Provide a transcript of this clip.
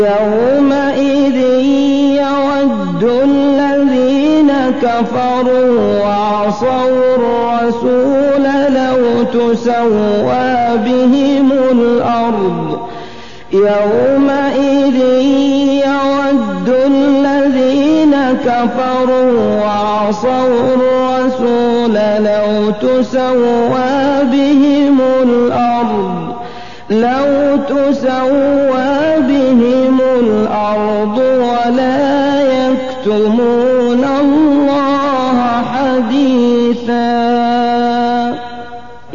يومئذ يود الذين كفروا وعصوا الرسول لو تسوى بهم الأرض يومئذ يود الذين كفروا وعصوا الرسول لو تسوى بهم الأرض